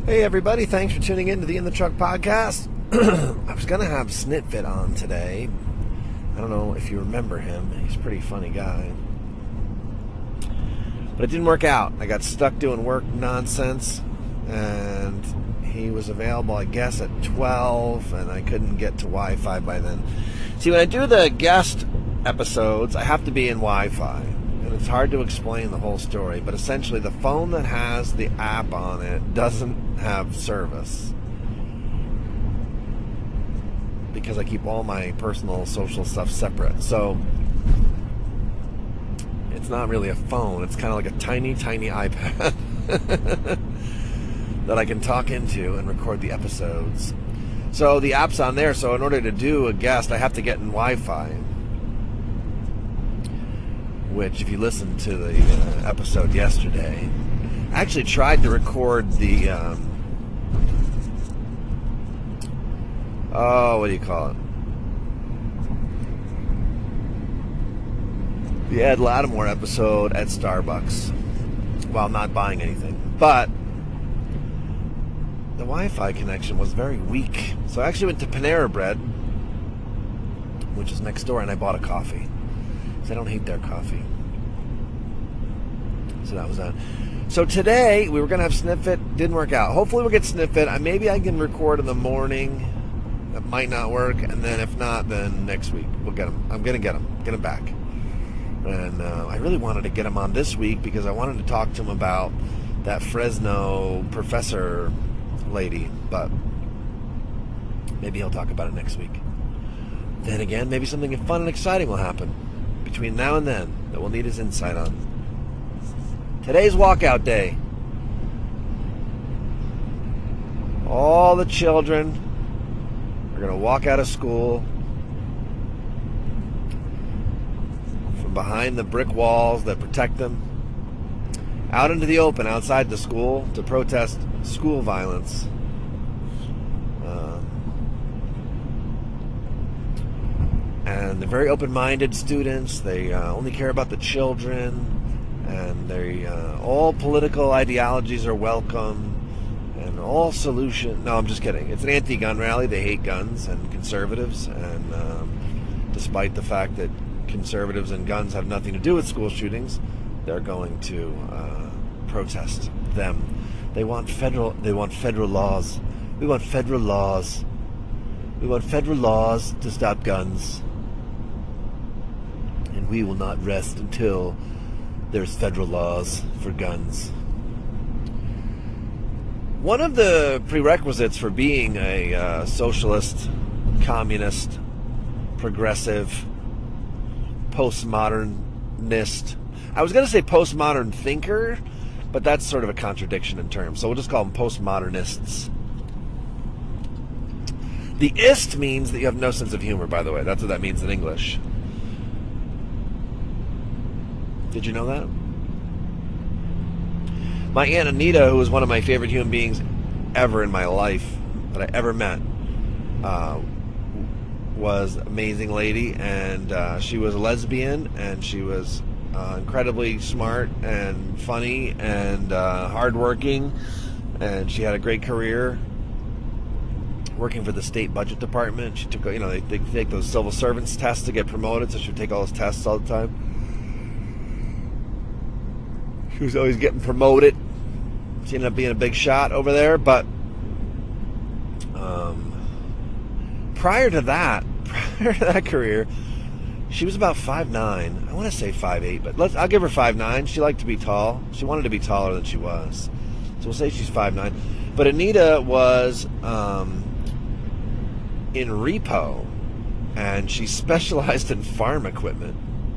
Hey everybody, thanks for tuning in to the In the Truck podcast. I was going to have Snitfit on today. I don't know if you remember him. He's a pretty funny guy. But it didn't work out. I got stuck doing work nonsense, and he was available, I guess, at 12, and I couldn't get to Wi-Fi by then. See, when I do the guest episodes, I have to be in Wi-Fi. It's hard to explain the whole story, but essentially the phone that has the app on it doesn't have service because I keep all my personal social stuff separate. So it's not really a phone. It's kind of like a tiny, tiny iPad that I can talk into and record the episodes. So the app's on there. So in order to do a guest, I have to get in Wi-Fi. Which, if you listen to the episode yesterday, I actually tried to record the, what do you call it? The Ed Lattimore episode at Starbucks while not buying anything. But the Wi-Fi connection was very weak. So I actually went to Panera Bread, which is next door, and I bought a coffee. I don't hate their coffee. So that was that. So today, we were going to have Snitfit. Didn't work out. Hopefully we'll get Snitfit. Maybe I can record in the morning. That might not work. And then if not, then next week we'll get him. I'm going to get him. Get him back. And I really wanted to get him on this week because I wanted to talk to him about that Fresno professor lady. But maybe he'll talk about it next week. Then again, maybe something fun and exciting will happen between now and then that we'll need his insight on. Today's walkout day. All the children are going to walk out of school from behind the brick walls that protect them out into the open outside the school to protest school violence. And they're very open-minded students. They only care about the children, and they all political ideologies are welcome, and all solution. No, I'm just kidding. It's an anti-gun rally. They hate guns and conservatives, and despite the fact that conservatives and guns have nothing to do with school shootings, they're going to protest them. They want federal laws. We want federal laws. We want federal laws to stop guns. And we will not rest until there's federal laws for guns. One of the prerequisites for being a socialist, communist, progressive, postmodernist, I was going to say postmodern thinker, but that's sort of a contradiction in terms. So we'll just call them postmodernists. The ist means that you have no sense of humor, by the way. That's what that means in English. Did you know that? My Aunt Anita, who was one of my favorite human beings ever in my life, that I ever met, was an amazing lady, and she was a lesbian, and she was incredibly smart and funny and hardworking, and she had a great career working for the state budget department. She took, they take those civil servants tests to get promoted, so she would take all those tests all the time. She was always getting promoted. She ended up being a big shot over there, but prior to that career, she was about 5'9". I want to say 5'8", but I'll give her 5'9". She liked to be tall. She wanted to be taller than she was. So we'll say she's 5'9". But Anita was in repo, and she specialized in farm equipment.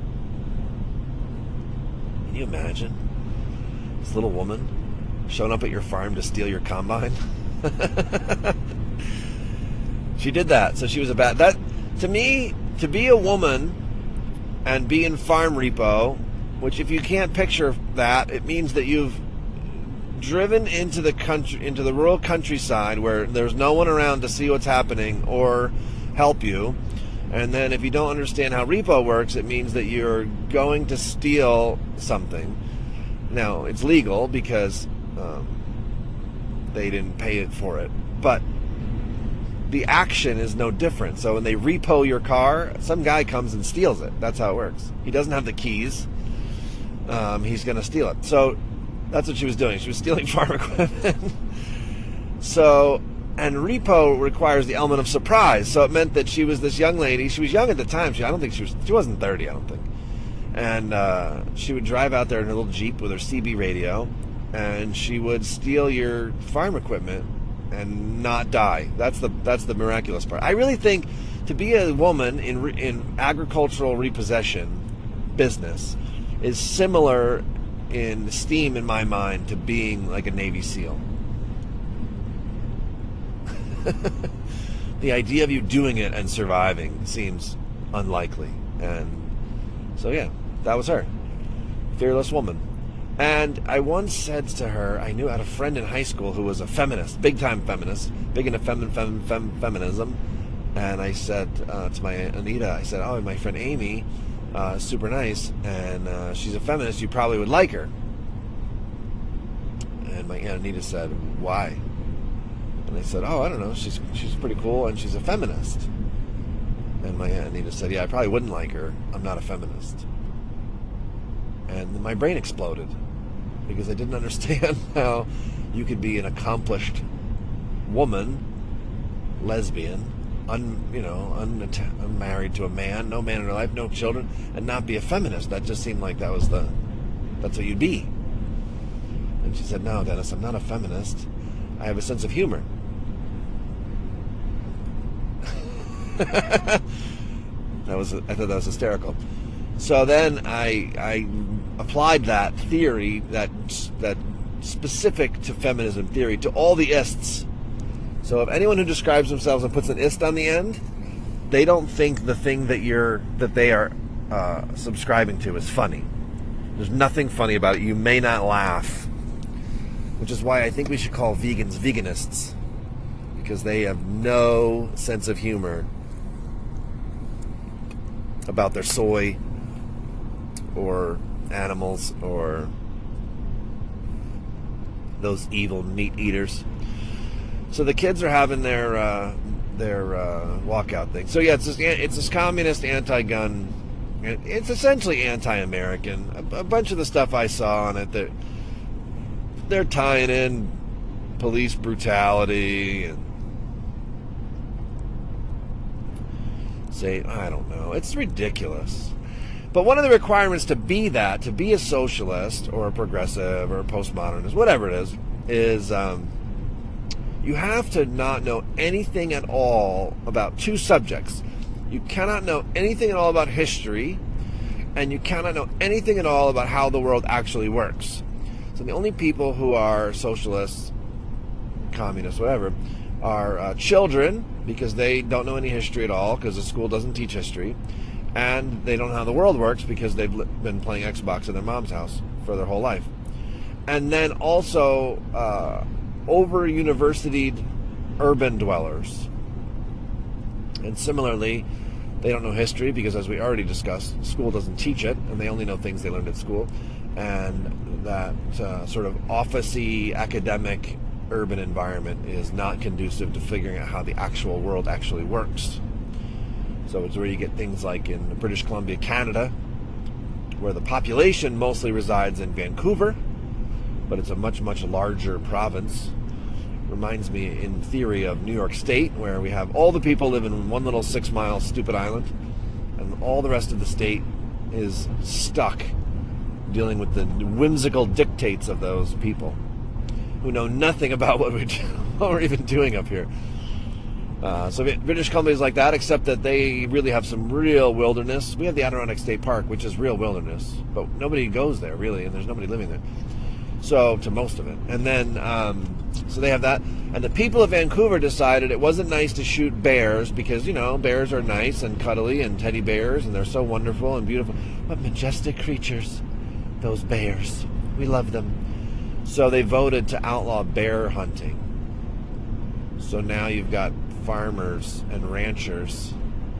Can you imagine this little woman showing up at your farm to steal your combine? She did that. So she was that to me, to be a woman and be in farm repo, which if you can't picture that, it means that you've driven into the country, into the rural countryside where there's no one around to see what's happening or help you. And then if you don't understand how repo works, it means that you're going to steal something. Now, it's legal because they didn't pay it for it. But the action is no different. So when they repo your car, some guy comes and steals it. That's how it works. He doesn't have the keys. He's going to steal it. So that's what she was doing. She was stealing farm equipment. So, and repo requires the element of surprise. So it meant that she was this young lady. She was young at the time. She wasn't 30, I don't think. And she would drive out there in her little Jeep with her CB radio, and she would steal your farm equipment and not die. That's the miraculous part. I really think to be a woman in agricultural repossession business is similar in esteem in my mind to being like a Navy SEAL. The idea of you doing it and surviving seems unlikely. And so yeah, that was her. Fearless woman. And I once said to her, I had a friend in high school who was a feminist, big-time feminist, big into feminism. And I said to my Aunt Anita, I said, oh, my friend Amy, super nice, and she's a feminist, you probably would like her. And my Aunt Anita said, why? And I said, oh, I don't know, she's pretty cool, and she's a feminist. And my Aunt Anita said, yeah, I probably wouldn't like her. I'm not a feminist. And my brain exploded because I didn't understand how you could be an accomplished woman, lesbian, unmarried to a man, no man in her life, no children, and not be a feminist. That just seemed like that's what you'd be. And she said, no, Dennis, I'm not a feminist. I have a sense of humor. I thought that was hysterical. So then I applied that theory, that specific to feminism theory, to all the ists. So if anyone who describes themselves and puts an ist on the end, they don't think the thing that they are subscribing to is funny. There's nothing funny about it. You may not laugh, which is why I think we should call vegans veganists, because they have no sense of humor about their soy or animals or those evil meat eaters. So the kids are having their walkout thing. So yeah, it's this communist anti-gun. It's essentially anti-American. A bunch of the stuff I saw on it, they're tying in police brutality and I don't know. It's ridiculous. But one of the requirements to be a socialist or a progressive or a postmodernist, whatever it is you have to not know anything at all about two subjects. You cannot know anything at all about history, and you cannot know anything at all about how the world actually works. So the only people who are socialists, communists, whatever, are children, because they don't know any history at all, because the school doesn't teach history, and they don't know how the world works because they've been playing Xbox in their mom's house for their whole life. And then also over-universitied urban dwellers. And similarly, they don't know history because, as we already discussed, school doesn't teach it, and they only know things they learned at school. And that sort of office-y, academic, urban environment is not conducive to figuring out how the actual world actually works. So it's where you get things like in British Columbia, Canada, where the population mostly resides in Vancouver, but it's a much, much larger province. Reminds me, in theory, of New York State, where we have all the people live in one little 6-mile stupid island, and all the rest of the state is stuck dealing with the whimsical dictates of those people who know nothing about what we're even doing up here. So British Columbia is like that, except that they really have some real wilderness. We have the Adirondack State Park, which is real wilderness, but nobody goes there, really, and there's nobody living there. So, to most of it. And then, so they have that. And the people of Vancouver decided it wasn't nice to shoot bears because, bears are nice and cuddly, and teddy bears, and they're so wonderful and beautiful. What majestic creatures, those bears. We love them. So they voted to outlaw bear hunting. So now you've got farmers and ranchers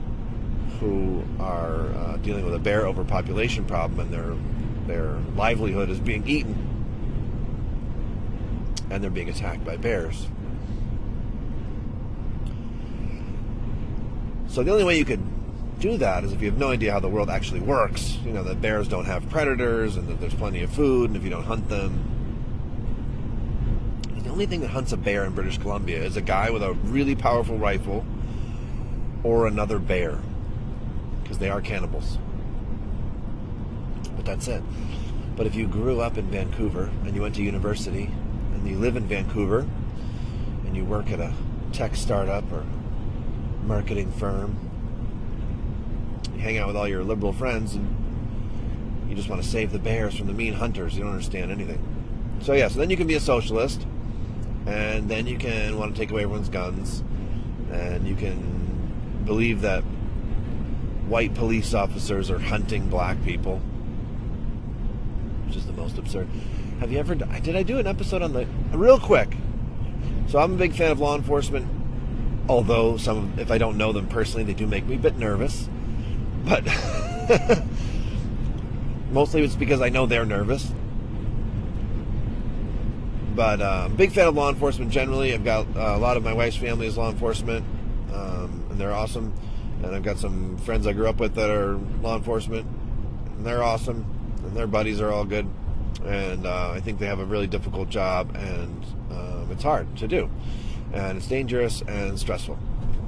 who are dealing with a bear overpopulation problem, and their livelihood is being eaten. and they're being attacked by bears. So the only way you could do that is if you have no idea how the world actually works. You know, that bears don't have predators and that there's plenty of food, and if you don't hunt them. The only thing that hunts a bear in British Columbia is a guy with a really powerful rifle or another bear, because they are cannibals. But that's it. But if you grew up in Vancouver and you went to university and you live in Vancouver and you work at a tech startup or marketing firm, you hang out with all your liberal friends and you just want to save the bears from the mean hunters. You don't understand anything. So then you can be a socialist, and then you can want to take away everyone's guns, and you can believe that white police officers are hunting black people, which is the most absurd. Have you ever... Did I do an episode on the... Real quick. So I'm a big fan of law enforcement, although if I don't know them personally, they do make me a bit nervous. But mostly it's because I know they're nervous. But big fan of law enforcement generally. I've got a lot of my wife's family is law enforcement, and they're awesome. And I've got some friends I grew up with that are law enforcement, and they're awesome. And their buddies are all good. And I think they have a really difficult job, and it's hard to do. And it's dangerous and stressful.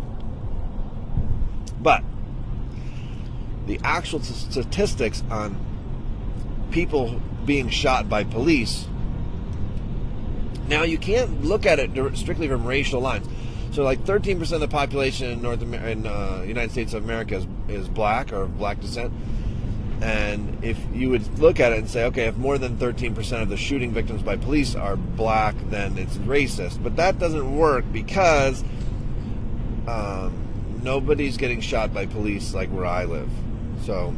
But the actual statistics on people being shot by police, now you can't look at it strictly from racial lines. So like 13% of the population in United States of America is black or of black descent. And if you would look at it and say, okay, if more than 13% of the shooting victims by police are black, then it's racist. But that doesn't work because nobody's getting shot by police like where I live. So,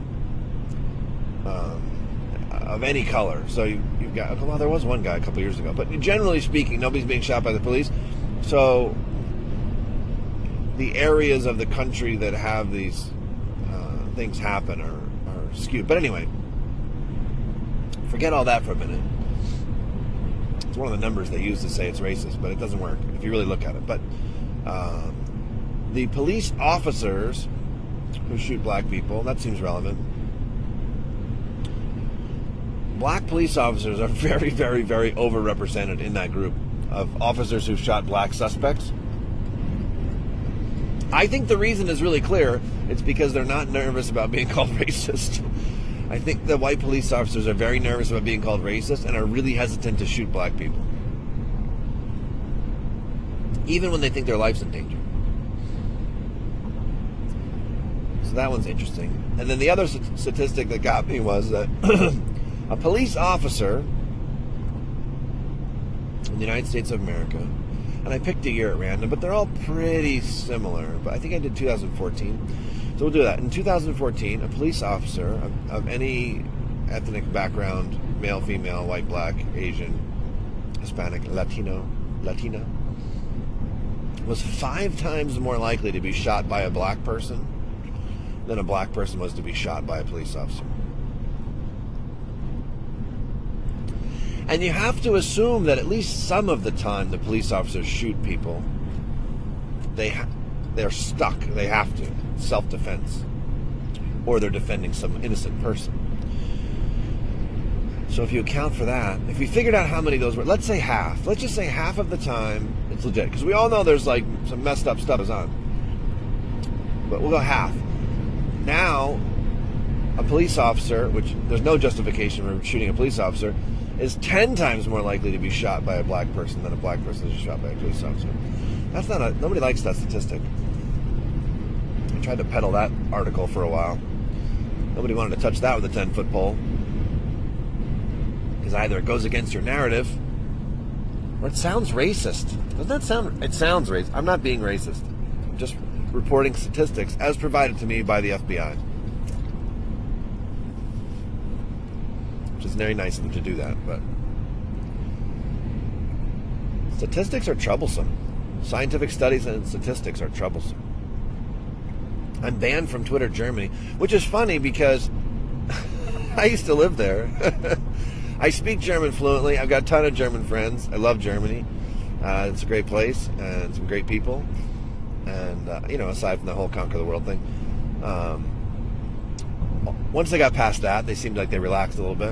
of any color. So you've got, well, there was one guy a couple years ago. But generally speaking, nobody's being shot by the police. So the areas of the country that have these things happen are skewed. But anyway, forget all that for a minute. It's one of the numbers they use to say it's racist, but it doesn't work if you really look at it. But the police officers who shoot black people, that seems relevant. Black police officers are very, very, very overrepresented in that group of officers who shot black suspects. I think the reason is really clear. It's because they're not nervous about being called racist. I think the white police officers are very nervous about being called racist and are really hesitant to shoot black people, even when they think their life's in danger. So that one's interesting. And then the other statistic that got me was that a police officer in the United States of America, and I picked a year at random, but they're all pretty similar. But I think I did 2014. So we'll do that. In 2014, a police officer of any ethnic background, male, female, white, black, Asian, Hispanic, Latina, was 5 times more likely to be shot by a black person than a black person was to be shot by a police officer. And you have to assume that at least some of the time the police officers shoot people, they're stuck. They have to. Self-defense. Or they're defending some innocent person. So if you account for that, if we figured out how many of those were, let's say half. Let's just say half of the time it's legit. Because we all know there's like some messed up stuff is on. But we'll go half. Now, a police officer, which there's no justification for shooting a police officer, is 10 times more likely to be shot by a black person than a black person is shot by a police officer. That's not nobody likes that statistic. I tried to peddle that article for a while. Nobody wanted to touch that with a 10-foot pole. Because either it goes against your narrative, or it sounds racist. Doesn't that sound... It sounds racist. I'm not being racist. I'm just reporting statistics as provided to me by the FBI. Which is very nice of them to do that, but statistics are troublesome. Scientific studies and statistics are troublesome. I'm banned from Twitter Germany, which is funny because I used to live there. I speak German fluently. I've got a ton of German friends. I love Germany. It's a great place and some great people. And, aside from the whole conquer the world thing. Once they got past that, they seemed like they relaxed a little bit.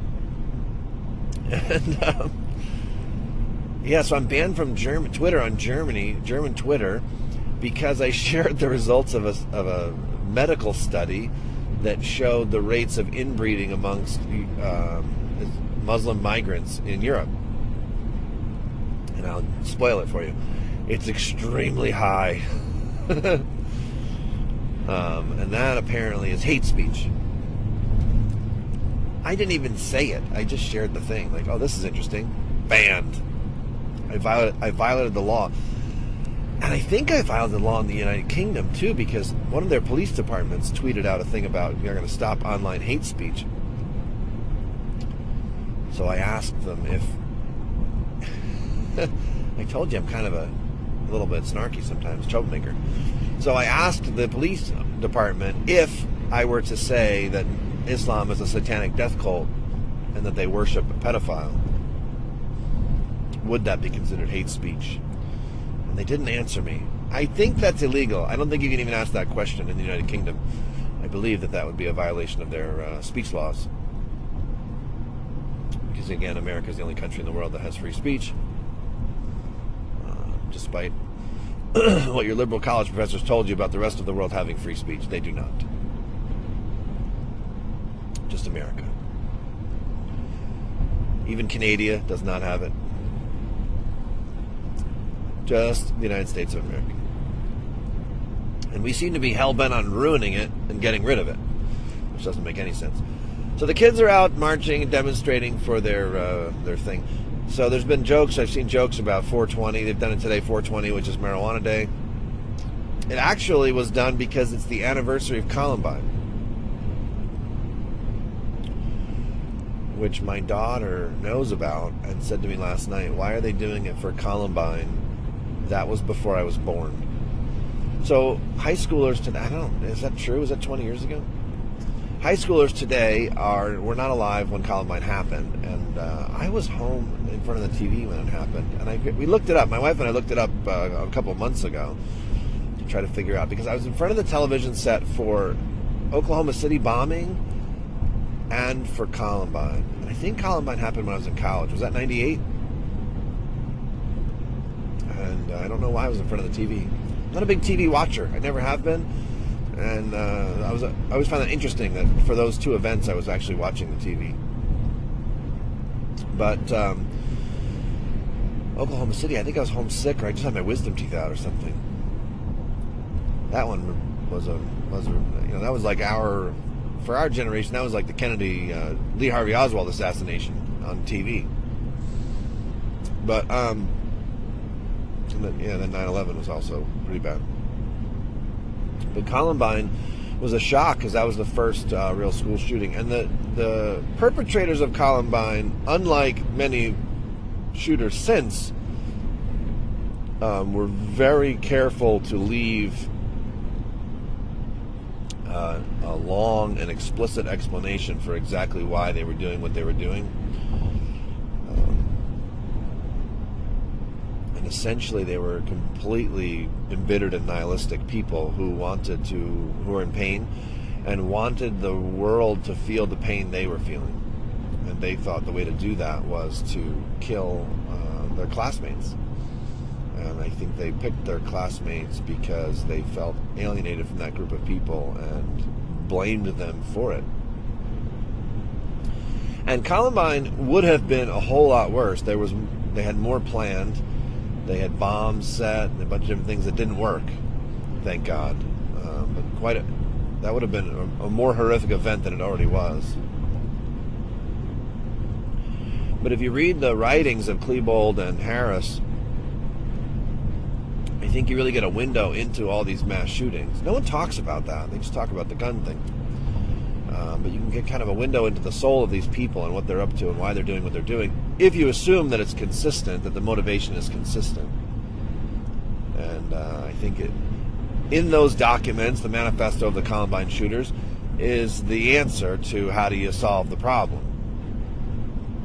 And, so I'm banned from German Twitter, because I shared the results of a medical study that showed the rates of inbreeding amongst Muslim migrants in Europe. And I'll spoil it for you. It's extremely high. And that apparently is hate speech. I didn't even say it. I just shared the thing. Like, oh, this is interesting. Banned. I violated the law. And I think I violated the law in the United Kingdom, too, because one of their police departments tweeted out a thing about they're going to stop online hate speech. So I asked them if... I told you I'm kind of a little bit snarky sometimes, troublemaker. So I asked the police department if I were to say that Islam is a satanic death cult and that they worship a pedophile, would that be considered hate speech? And they didn't answer me. I think that's illegal. I don't think you can even ask that question in the United Kingdom. I believe that would be a violation of their speech laws. Because again, America is the only country in the world that has free speech. Despite what your liberal college professors told you about the rest of the world having free speech, they do not. Just America. Even Canada does not have it. Just the United States of America. And we seem to be hell-bent on ruining it and getting rid of it, which doesn't make any sense. So the kids are out marching and demonstrating for their thing. So there's been jokes. I've seen jokes about 420. They've done it today, 420, which is Marijuana Day. It actually was done because it's the anniversary of Columbine, which my daughter knows about and said to me last night, why are they doing it for Columbine? That was before I was born. So high schoolers today, is that true? Was that 20 years ago? High schoolers today were not alive when Columbine happened, and I was home in front of the TV when it happened, and we looked it up. My wife and I looked it up a couple of months ago to try to figure out, because I was in front of the television set for Oklahoma City bombing and for Columbine. And I think Columbine happened when I was in college. Was that 98? And I don't know why I was in front of the TV. I'm not a big TV watcher. I never have been. And I always found that interesting that for those two events I was actually watching the TV. But Oklahoma City, I think I was homesick, or I just had my wisdom teeth out or something. That one was that was like for our generation, that was like the Kennedy, Lee Harvey Oswald assassination on TV. But then 9/11 was also pretty bad. But Columbine was a shock because that was the first real school shooting. And the perpetrators of Columbine, unlike many shooters since, were very careful to leave a long and explicit explanation for exactly why they were doing what they were doing. Essentially, they were completely embittered and nihilistic people who were in pain and wanted the world to feel the pain they were feeling. And they thought the way to do that was to kill their classmates. And I think they picked their classmates because they felt alienated from that group of people and blamed them for it. And Columbine would have been a whole lot worse. They had more planned. They had bombs set and a bunch of different things that didn't work, thank God. But that would have been a more horrific event than it already was. But if you read the writings of Klebold and Harris, I think you really get a window into all these mass shootings. No one talks about that. They just talk about the gun thing. But you can get kind of a window into the soul of these people and what they're up to and why they're doing what they're doing, if you assume that it's consistent, that the motivation is consistent. And I think in those documents, the manifesto of the Columbine shooters is the answer to how do you solve the problem.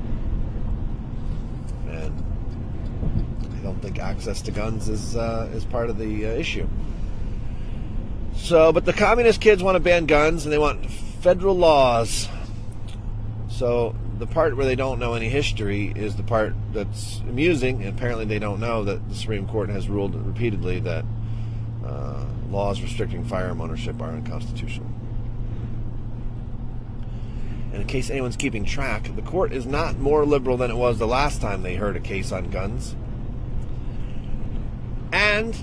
think access to guns is part of the issue. So, but the communist kids want to ban guns, and they want federal laws. So the part where they don't know any history is the part that's amusing, and apparently they don't know that the Supreme Court has ruled repeatedly that laws restricting firearm ownership are unconstitutional. And in case anyone's keeping track, the court is not more liberal than it was the last time they heard a case on guns. And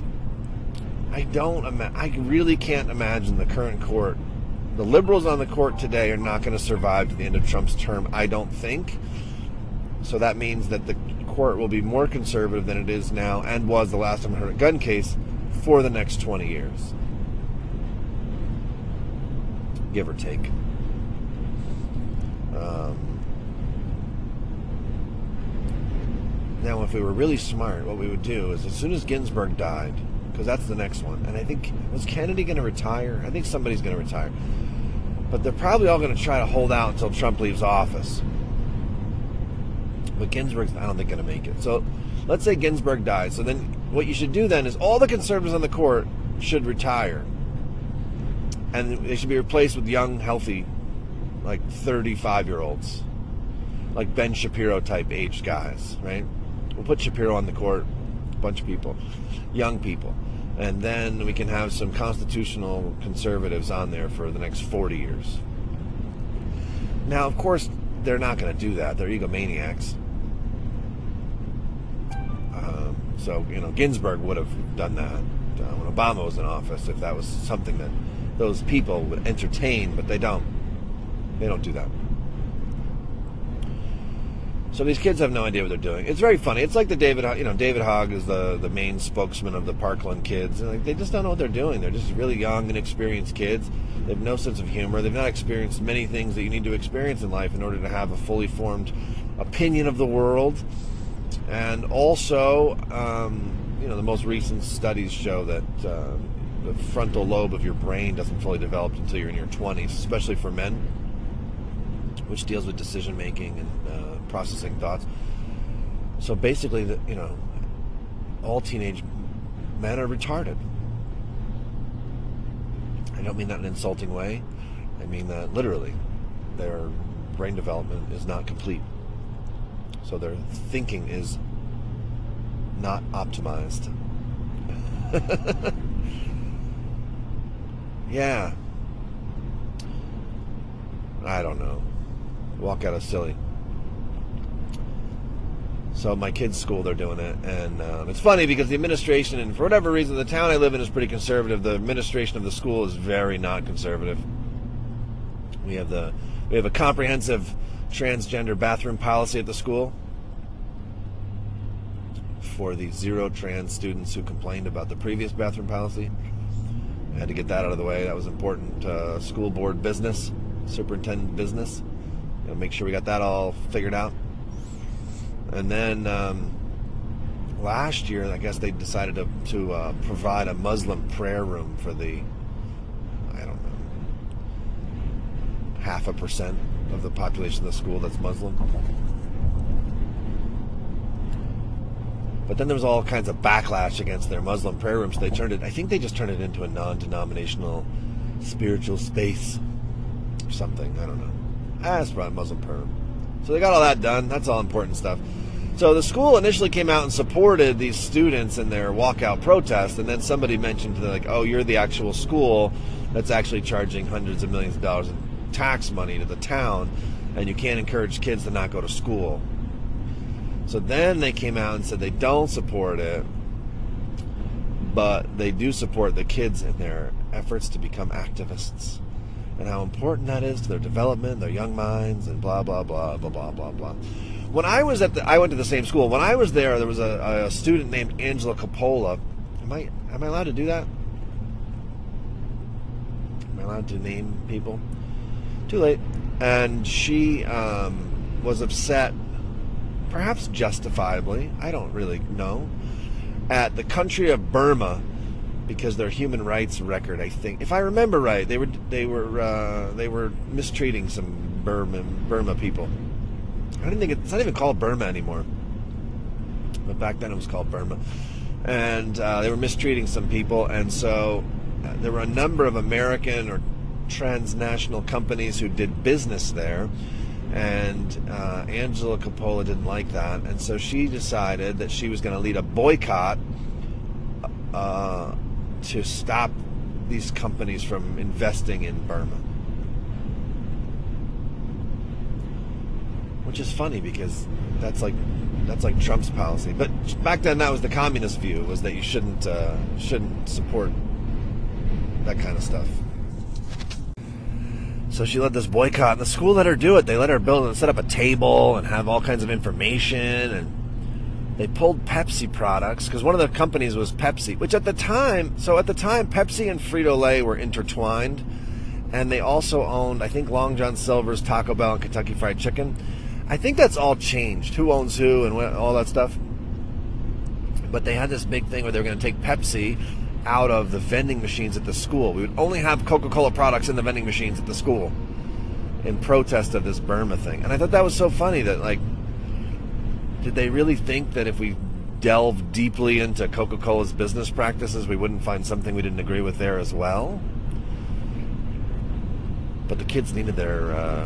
I really can't imagine the current court. The liberals on the court today are not going to survive to the end of Trump's term, I don't think. So that means that the court will be more conservative than it is now and was the last time I heard a gun case for the next 20 years. Give or take. Now, if we were really smart, what we would do is as soon as Ginsburg died, because that's the next one, and I think, was Kennedy going to retire? I think somebody's going to retire. But they're probably all going to try to hold out until Trump leaves office. But Ginsburg's, I don't think, going to make it. So let's say Ginsburg dies. So then what you should do then is all the conservatives on the court should retire. And they should be replaced with young, healthy, like 35-year-olds. Like Ben Shapiro type aged guys, right? We'll put Shapiro on the court, a bunch of people, young people. And then we can have some constitutional conservatives on there for the next 40 years. Now, of course, they're not going to do that. They're egomaniacs. So, Ginsburg would have done that when Obama was in office, if that was something that those people would entertain, but they don't. They don't do that. So these kids have no idea what they're doing. It's very funny. It's like the David Hogg is the main spokesman of the Parkland kids. And they just don't know what they're doing. They're just really young, inexperienced kids. They have no sense of humor. They've not experienced many things that you need to experience in life in order to have a fully formed opinion of the world. And also, the most recent studies show that the frontal lobe of your brain doesn't fully develop until you're in your 20s, especially for men, which deals with decision making and processing thoughts. So basically, all teenage men are retarded. I don't mean that in an insulting way. I mean that literally. Their brain development is not complete. So their thinking is not optimized. Yeah. I don't know. Walk out of silly. So my kids' school, they're doing it, and it's funny because the administration, and for whatever reason, the town I live in is pretty conservative. The administration of the school is very not conservative. We have a comprehensive transgender bathroom policy at the school for the 0 trans students who complained about the previous bathroom policy. I had to get that out of the way. That was important school board business, superintendent business. Make sure we got that all figured out. And then last year, I guess they decided to provide a Muslim prayer room for the, 0.5% of the population of the school that's Muslim. But then there was all kinds of backlash against their Muslim prayer rooms. I think they just turned it into a non-denominational spiritual space or something. I don't know. That's probably Muslim prayer room. So they got all that done. That's all important stuff. So the school initially came out and supported these students in their walkout protest, and then somebody mentioned, oh, you're the actual school that's actually charging hundreds of millions of dollars in tax money to the town, and you can't encourage kids to not go to school. So then they came out and said they don't support it, but they do support the kids in their efforts to become activists, and how important that is to their development, their young minds, and blah, blah, blah, blah, blah, blah, blah. When I was I went to the same school. When I was there was a student named Angela Coppola. Am I allowed to do that? Am I allowed to name people? Too late. And she was upset, perhaps justifiably, I don't really know, at the country of Burma because their human rights record, I think, if I remember right, they were mistreating some Burma people. I don't think it's not even called Burma anymore. but back then it was called Burma. And they were mistreating some people, and so there were a number of American or transnational companies who did business there, and Angela Coppola didn't like that, and so she decided that she was going to lead a boycott to stop these companies from investing in Burma. Which is funny because that's like Trump's policy. But back then, that was the communist view: was that you shouldn't support that kind of stuff. So she led this boycott, and the school let her do it. They let her build and set up a table and have all kinds of information, and they pulled Pepsi products because one of the companies was Pepsi, which at the time, Pepsi and Frito-Lay were intertwined, and they also owned, I think, Long John Silver's, Taco Bell, and Kentucky Fried Chicken. I think that's all changed. Who owns who and all that stuff. But they had this big thing where they were going to take Pepsi out of the vending machines at the school. We would only have Coca-Cola products in the vending machines at the school in protest of this Burma thing. And I thought that was so funny that, like, did they really think that if we delved deeply into Coca-Cola's business practices, we wouldn't find something we didn't agree with there as well? But the kids needed their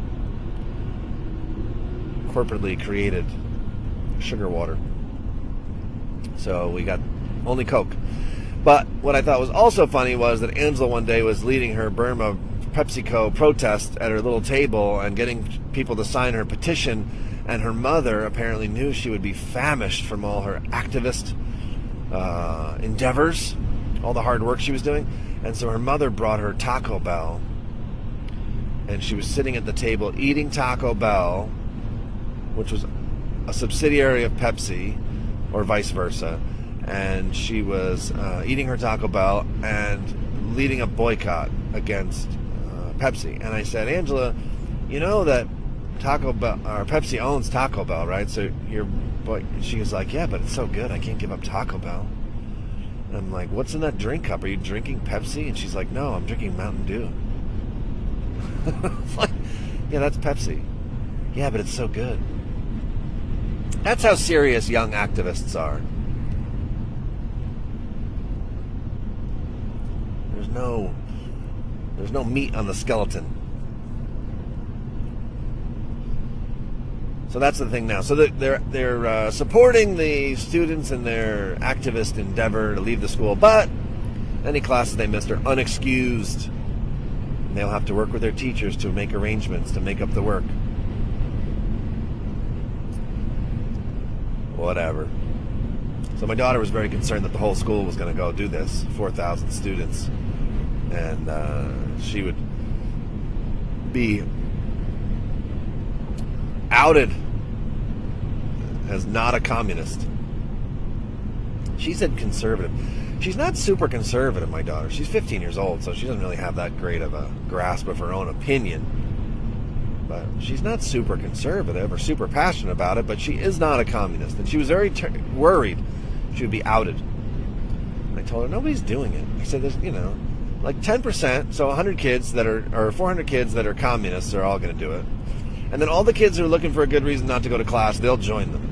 corporately created sugar water. So we got only Coke. But what I thought was also funny was that Angela one day was leading her Burma PepsiCo protest at her little table and getting people to sign her petition, and her mother apparently knew she would be famished from all her activist endeavors, all the hard work she was doing. And so her mother brought her Taco Bell, and she was sitting at the table eating Taco Bell, which was a subsidiary of Pepsi, or vice versa, and she was eating her Taco Bell and leading a boycott against Pepsi. And I said, Angela, you know that Taco Bell or Pepsi owns Taco Bell, right? So she was like, yeah, but it's so good, I can't give up Taco Bell. And I'm like, what's in that drink cup? Are you drinking Pepsi? And she's like, no, I'm drinking Mountain Dew. It's like, yeah, that's Pepsi. Yeah, but it's so good. That's how serious young activists are. There's no meat on the skeleton. So that's the thing now. So they're supporting the students in their activist endeavor to leave the school, but any classes they missed are unexcused. And they'll have to work with their teachers to make arrangements to make up the work. Whatever. So my daughter was very concerned that the whole school was going to go do this, 4,000 students, and she would be outed as not a communist. She said conservative. She's not super conservative, my daughter. She's 15 years old, so she doesn't really have that great of a grasp of her own opinion. But she's not super conservative or super passionate about it, but she is not a communist. And she was very worried she would be outed. And I told her, nobody's doing it. I said, there's, like 10%, so 100 kids that are, or 400 kids that are communists are all going to do it. And then all the kids who are looking for a good reason not to go to class, they'll join them.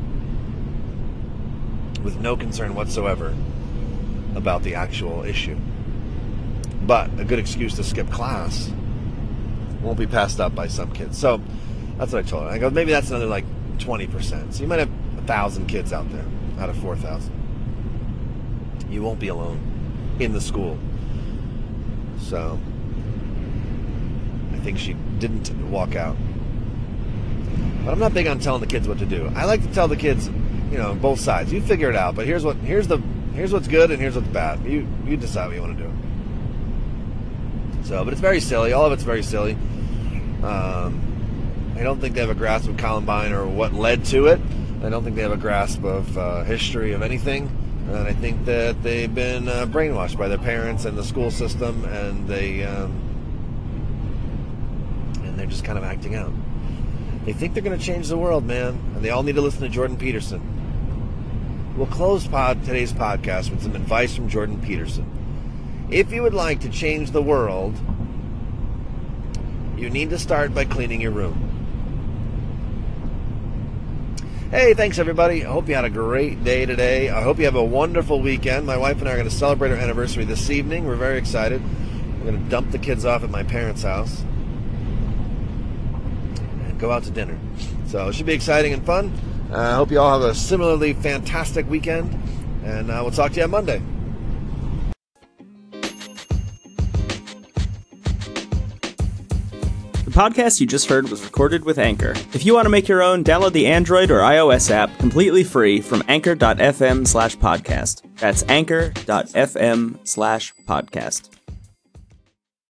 With no concern whatsoever about the actual issue. But a good excuse to skip class won't be passed up by some kids. So that's what I told her. I go, maybe that's another like 20%. So you might have 1,000 kids out there out of 4,000. You won't be alone in the school. So I think she didn't walk out. But I'm not big on telling the kids what to do. I like to tell the kids, both sides. You figure it out. But here's what's good and here's what's bad. You decide what you want to do. So, but it's very silly. All of it's very silly. I don't think they have a grasp of Columbine or what led to it. I don't think they have a grasp of history of anything. And I think that they've been brainwashed by their parents and the school system, and they're just kind of acting out. They think they're going to change the world, man, and they all need to listen to Jordan Peterson. We'll close today's podcast with some advice from Jordan Peterson. If you would like to change the world, you need to start by cleaning your room. Hey, thanks everybody. I hope you had a great day today. I hope you have a wonderful weekend. My wife and I are going to celebrate our anniversary this evening. We're very excited. We're going to dump the kids off at my parents' house and go out to dinner. So it should be exciting and fun. I hope you all have a similarly fantastic weekend, and we'll talk to you on Monday. The podcast you just heard was recorded with Anchor. If you want to make your own, download the Android or iOS app completely free from anchor.fm/podcast. That's anchor.fm/podcast.